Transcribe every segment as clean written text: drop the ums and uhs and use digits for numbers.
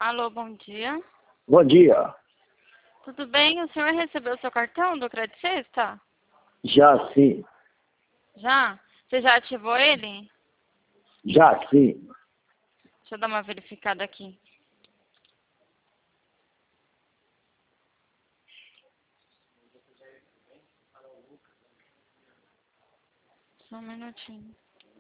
Alô, bom dia. Bom dia. Tudo bem? O senhor recebeu seu cartão do Credit Sexta? Já sim. Já? Você já ativou ele? Já sim. Deixa eu dar uma verificada aqui. Só um minutinho.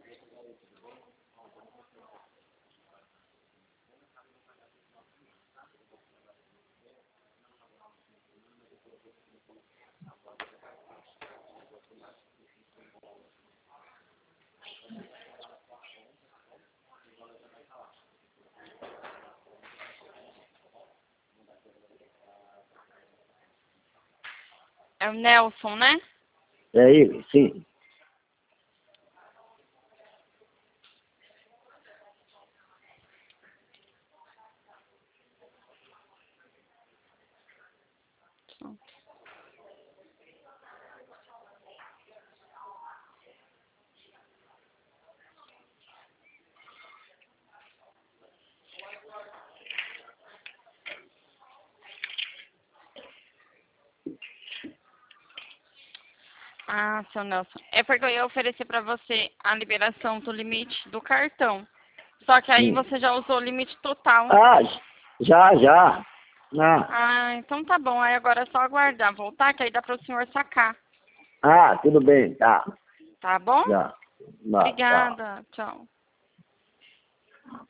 É o Nelson, né? É ele, sim. Ah, seu Nelson. É porque eu ia oferecer pra você a liberação do limite do cartão. Só que aí você já usou o limite total. Ah, já. Ah, então tá bom. Aí agora é só aguardar, voltar, que aí dá para o senhor sacar. Tudo bem, tá. Tá bom? Já. Tá. Obrigada. Tchau.